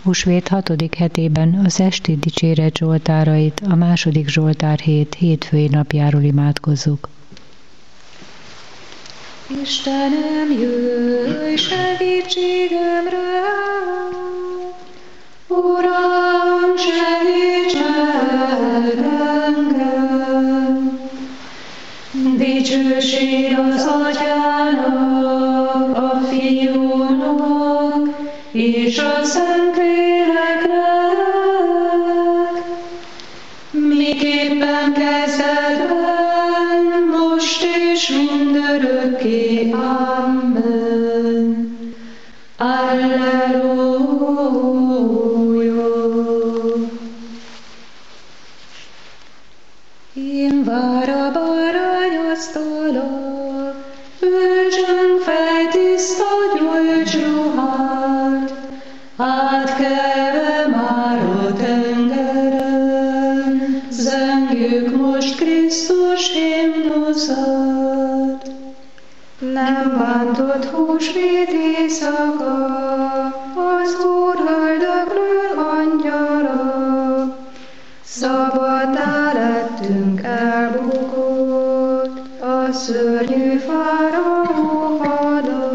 Húsvét 6. hetében az esti dicséret zsoltárait, a 2. Zsoltárhét hétfői napjáról imádkozzuk. Istenem, jöjj segítségemre! Uram, segíts meg engem! Dicsőség az Atyának, a Fiúnak és a Szentléleknek, miképpen kezdetben, most és mindörökké. Amen. Alleluja. Én vár a bárányasztala, öltsünk fel tiszta gyümölcsruhát, átkeve már a tengeren, zengjük most Krisztus himnuszát. Nem bántott húsvét éjszaka, az Úr haldokról angyala, szabaddá lettünk elbukott, a szörnyű fáraó hada.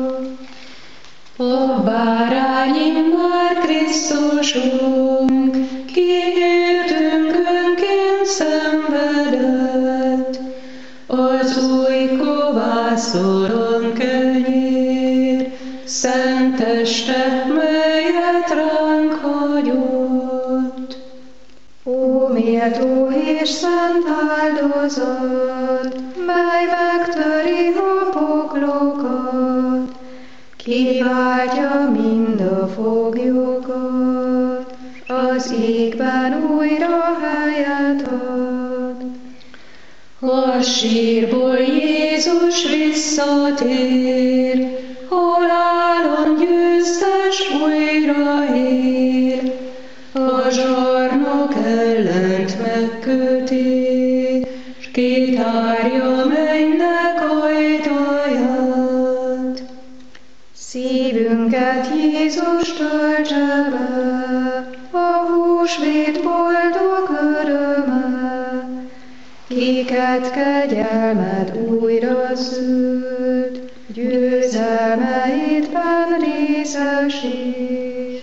A bárányi már Krisztusunk, ki értünk önként szenvedett, az új kovászon kenyér, szent teste, melyet ránk hagyott. Ó, méltó és szent áldozat, mely megtöri a poklokat, kiváltja mind a foglyokat, az égben újra helyet ad. A sírból Jézus visszatér, halálon győztes újra él, a zsarnok ellent megköti, s kitárja mennynek ajtaját. Szívünket Jézus töltse be, a húsvét boldog öröme, kiket kegyelmed újra szült, győzelmeidben részesíts.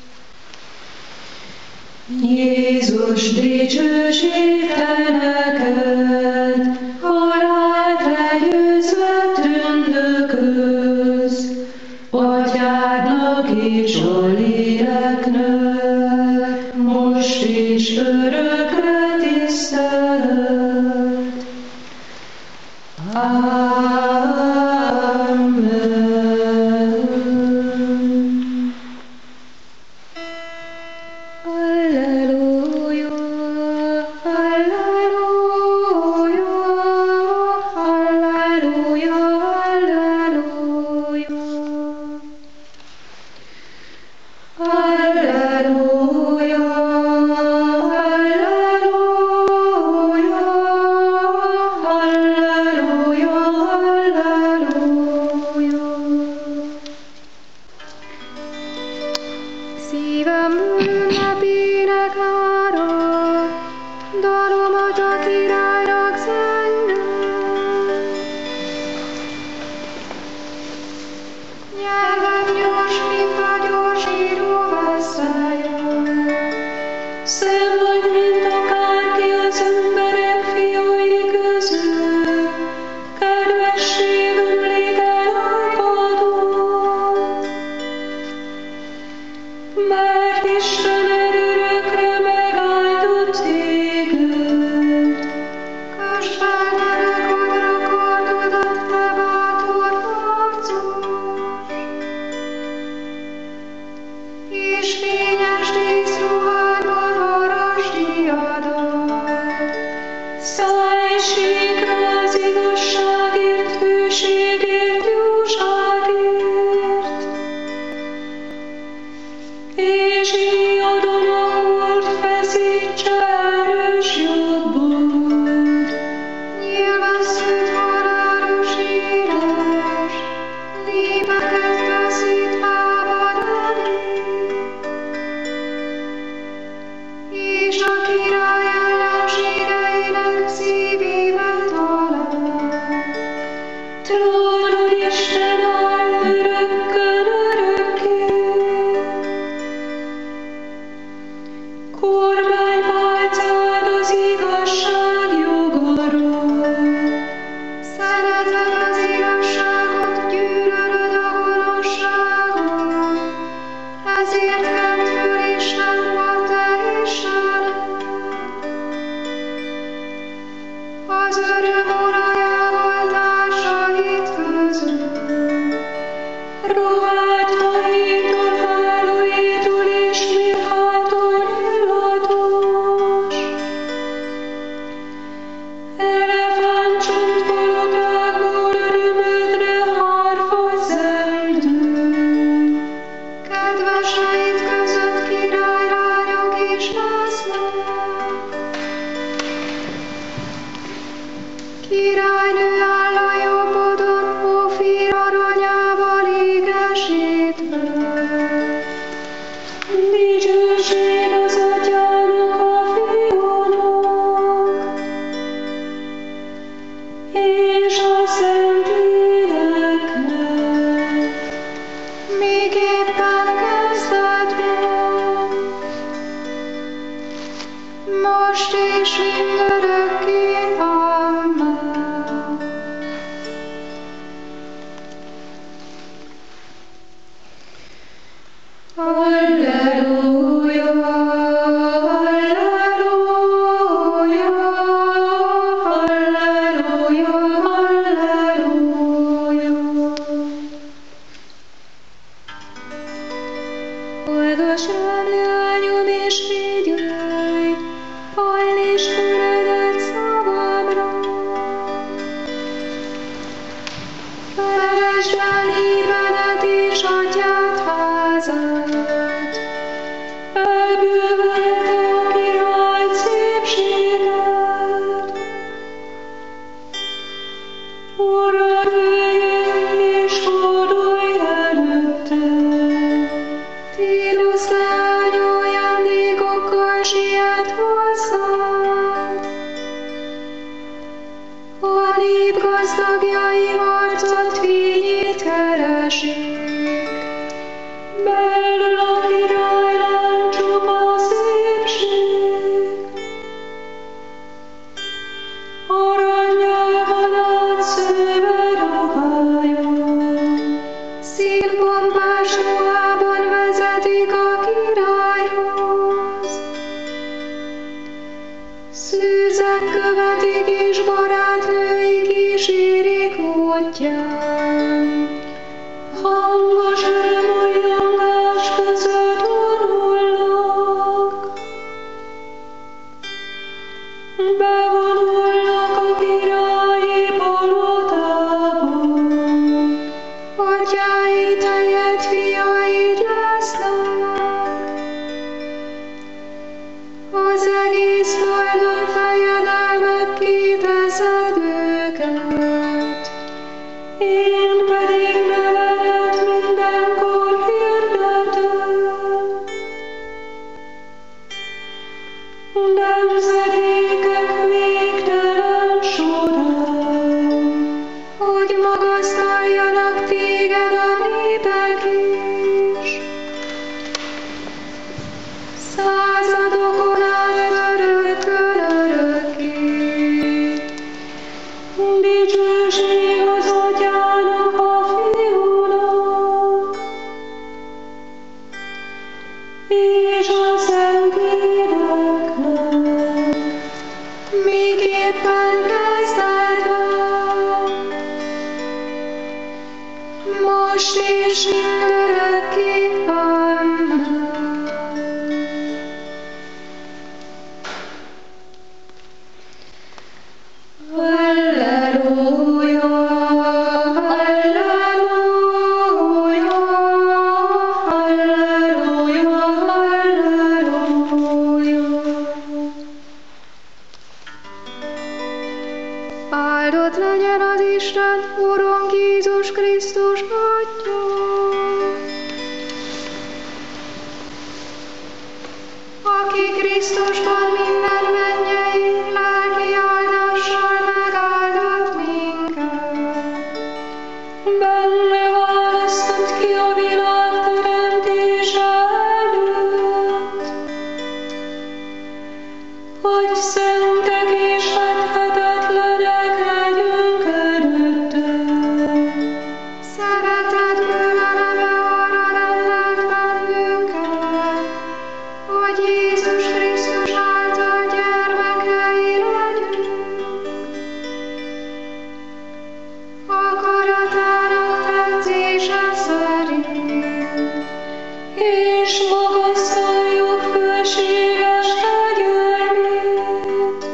Jézus, dicsőség te neked, halált legyőzve tündökölsz, Atyádnak és a léleknek, most és örökre tisztelet. Amen. Alleluja, alleluja, alleluja, alleluja. Alleluja, alleluja, alleluja, alleluja. Szívem ünnepének ára, dalomat a királynak zengem. Nyelvem gyors, mint a gyorsíró veszélye. Szebb vagy, mint akárki az emberek fiúi közül, kedvesség ömlik el alkadon. Mert Istened örökre megáldott téged. Kösd fel verekodra kardodat, te bátor harcos, és fényes díszruhádban harasd diadat. Szállj síkra az igazságért, hűségért, jóságért, és íjadon a hord feszítse erős jobbod. Nyilvesszük halálos éles, népeket feszít háborúni. Ödvöseid között királylányok is lesznek. Királynő áll a jobbodon, Ofír aranyával égesítve. Dicsőség az Atyának, a Fiúnak, és a Szentléleknek, miképpen kezdetben, most és mindörökké. Amen. Halleluja, halleluja, halleluja, halleluja. Hallgass rám, leányom, és figyelj, hajlíts füledet szavamra. Keresd el népedet és atyád házát, elbűvölte a király szépséget. Urra, jöjj és fordulj előtte, Tírusz leány ajándékokkal siet hozzád. A nép gazdagjai arcod fényét keresik, belül a királylány csupa szépség. Arannyal van átszőve ruhája, színpompás ruhában vezetik a királyhoz. Szűzek követik és barátnői kísérik útján. Hangos örömújjongás között vonulnak. Bevonulnak a királyi palotába. Atyáid helyett fiaid lesznek. Az egész földön fejedelmekké teszed őket, én pedig nevedet mindenkor hirdetem. Nemzedékek végtelen során, hogy magasztaljanak téged a népek is. Századokon át örökkön örökké. Dicsőség az Atyának, a Fiúnak, és a Szentléleknek, miképpen kezdetben, most és mindörökké. Amen. Halleluja, halleluja, halleluja, halleluja. Áldott legyen az Isten, Urunk Jézus Krisztus Atya, aki Krisztusban minden mennyei, lelki áldással megáldott minket. Benne választott ki a világ teremtése előtt, hogy szentek és fethetetlenek legyünk előtte. Szeretetből eleve arra rendelt bennünket, hogy Jézus Krisztus által gyermekei legyünk. Akaratának tetszése szerint, és magasztaljuk fölséges kegyelmét,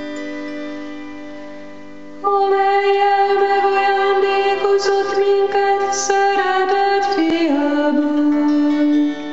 amellyel megajándékozott minket szeretett fiában.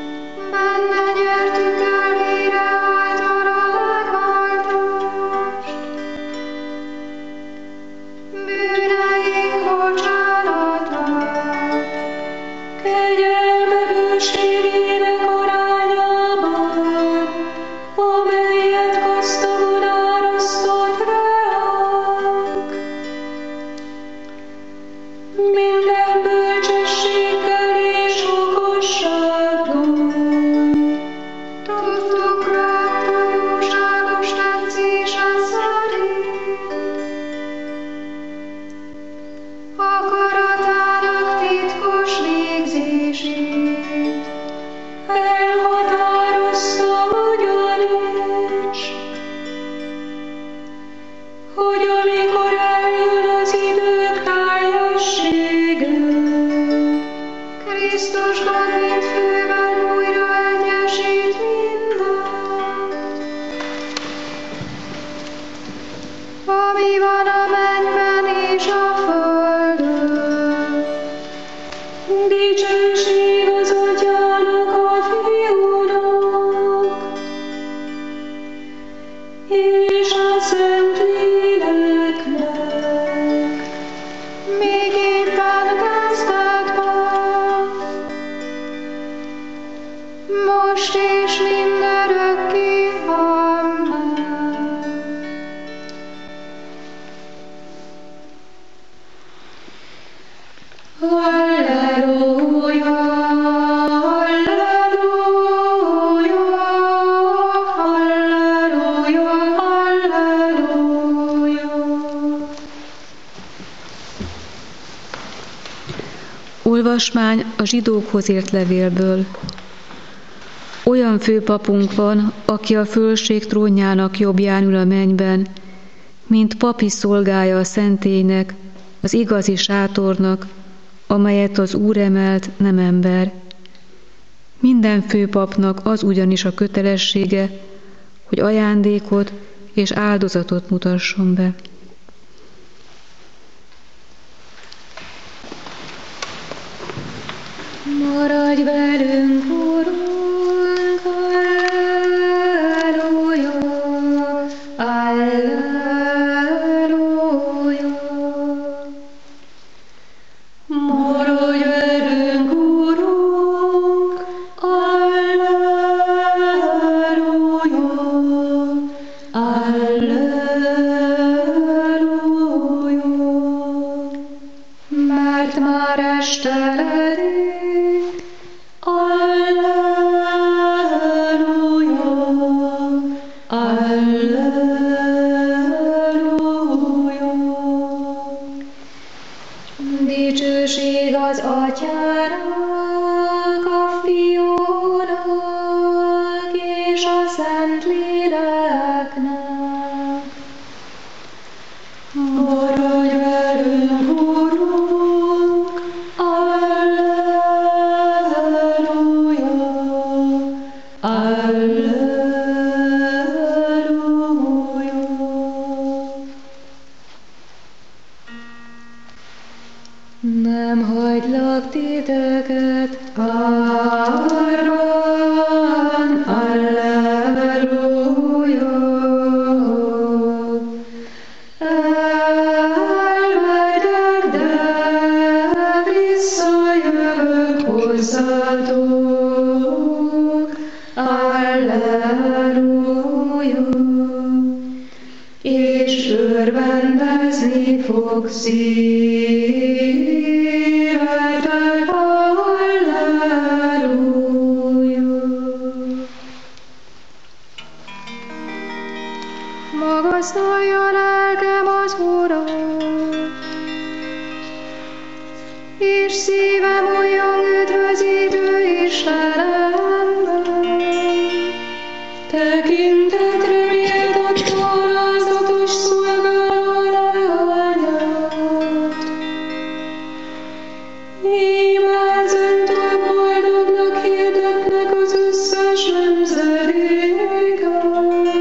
most és mindörökké. Amen. Halleluja, halleluja, halleluja, halleluja. Olvasmány a zsidókhoz írt levélből. Olyan főpapunk van, aki a fölség trónjának jobbján ül a mennyben, mint papi szolgája a szentélynek, az igazi sátornak, amelyet az Úr emelt, nem ember. Minden főpapnak az ugyanis a kötelessége, hogy ajándékot és áldozatot mutasson be. Maradj velünk, Urunk, alleluja, alleluja. Maradj velünk, Urunk, alleluja, alleluja. Mert már esteledik, dicsőség az Atyának, a Fiúnak és a Szentléleknek. Maradj velünk, Urunk, alleluja, alleluja. Nem hagylak titeket árban, alleluja. Elmegyek, de visszajövök hozzátok, alleluja. És örvendezni fog szívetek, alleluja. Magasztalja lelkem az Urat, és szívem újjong üdvözítő Istenemben. Tekintetre méltató alázatos szolgáló leányát. Imádszentől boldognak hirdetnek az összes nemzedéken.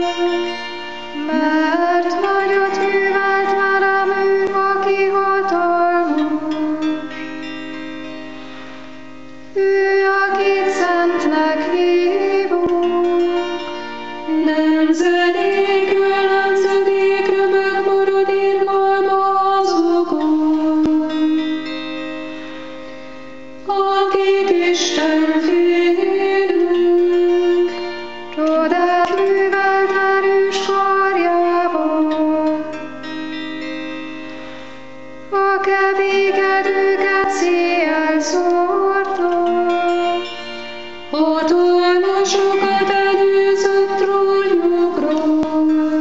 Mert nagyot művelt velem ő, aki hatalmas. Ő, akit szentnek hívunk, nemzedékről nemzedékre megmarad irgalma azokon, akik Isten félünk. Csodát művelt erős karjával, a keménykedőket széjjel szórta, hatalmasokat előzött trónjukról,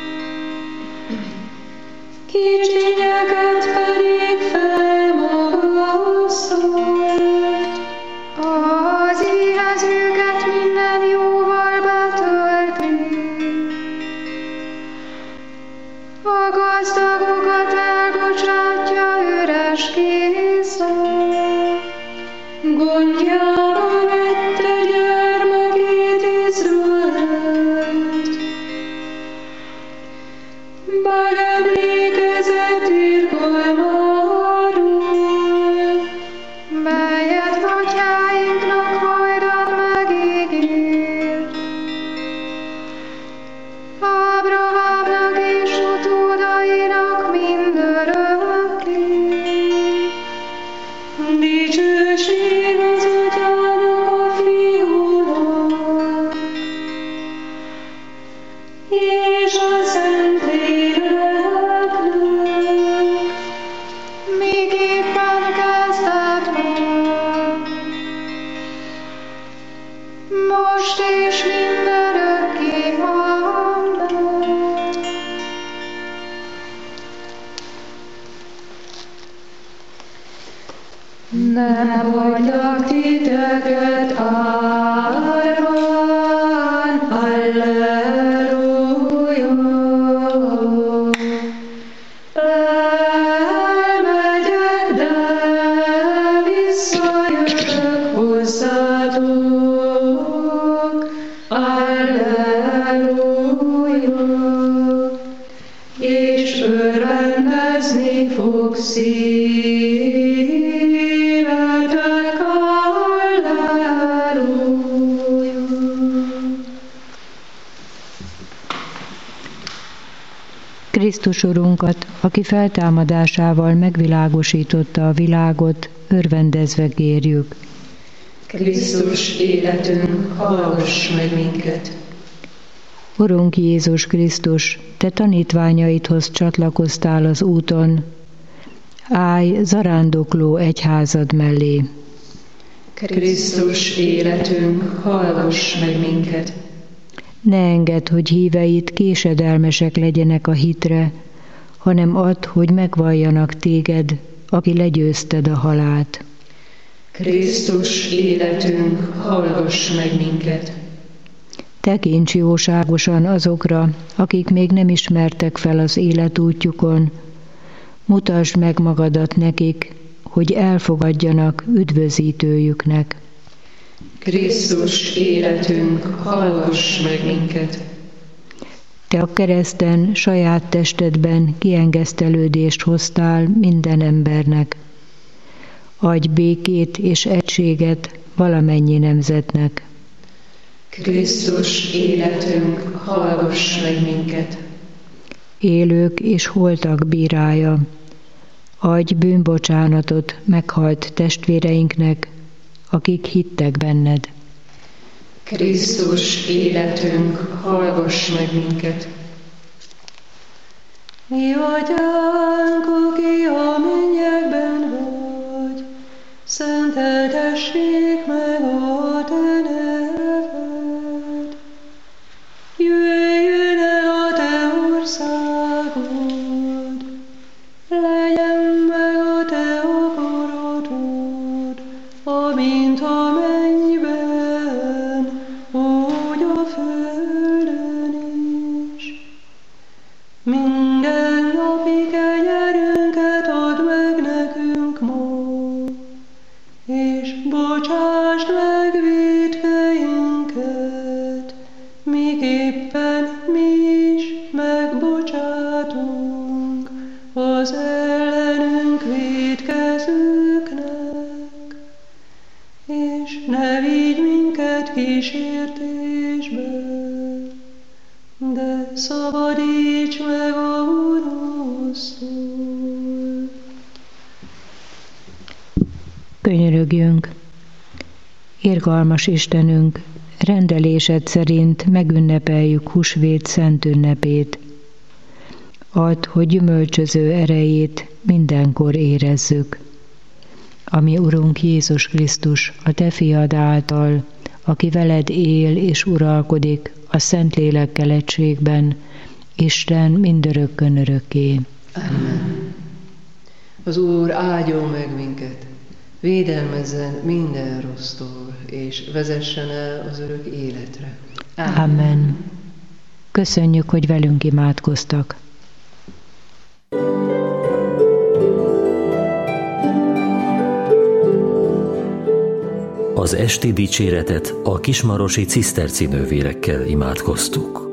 kicsinyeket pedig felmagasztott. Az éhezőket minden jóval betölti, a gazdagokat elbocsátja üres kézzel. Gondjába vette gyermekét most és mindörökké. Amen. Nem hagylak titeket árban, Alleluja. Elmegyek, de visszajövök hozzátok, Alleluja. És örvendezni fog szívetek, Alleluja. Krisztus Urunkat, aki feltámadásával megvilágosította a világot, örvendezve kérjük. Krisztus életünk, hallgass meg minket! Urunk Jézus Krisztus, Te tanítványaidhoz csatlakoztál az úton, állj zarándokló egyházad mellé. Krisztus életünk, hallgass meg minket! Ne engedd, hogy híveid késedelmesek legyenek a hitre, hanem add, hogy megvalljanak téged, aki legyőzted a halált. Krisztus életünk, hallgass meg minket! Tekints jóságosan azokra, akik még nem ismertek fel az életútjukon, mutasd meg magadat nekik, hogy elfogadjanak üdvözítőjüknek. Krisztus életünk, hallgass meg minket! Te a kereszten saját testedben kiengesztelődést hoztál minden embernek. Adj békét és egységet valamennyi nemzetnek. Krisztus életünk, hallgass meg minket! Élők és holtak bírája, adj bűnbocsánatot meghalt testvéreinknek, akik hittek benned. Krisztus életünk, hallgass meg minket! Mi atyánk, aki a mennyekben vagy, szenteltessék meg a te neved. Jöjjön el a te országod, legyen meg a te akaratod, amint a mennyben, úgy a földön is. Minden napi kenyerünket add meg nekünk ma, és bocsásd meg vétkeinket, miképpen mi is megbocsátunk az ellenünk vétkezőknek, és ne vigy minket kísértésbe, de szabadíts meg a gonosztól. Könyörögjünk! Irgalmas Istenünk, rendelésed szerint megünnepeljük húsvét szent ünnepét. Add, hogy gyümölcsöző erejét mindenkor érezzük. Ami Urunk Jézus Krisztus, a Te fiad által, aki veled él és uralkodik a Szentlélekkel egységben, Isten mindörökkön örökké. Amen. Az Úr áldjon meg minket, védelmezzen minden rossztól, és vezessen el az örök életre. Amen. Köszönjük, hogy velünk imádkoztak. Az esti dicséretet a kismarosi ciszterci nővérekkel imádkoztuk.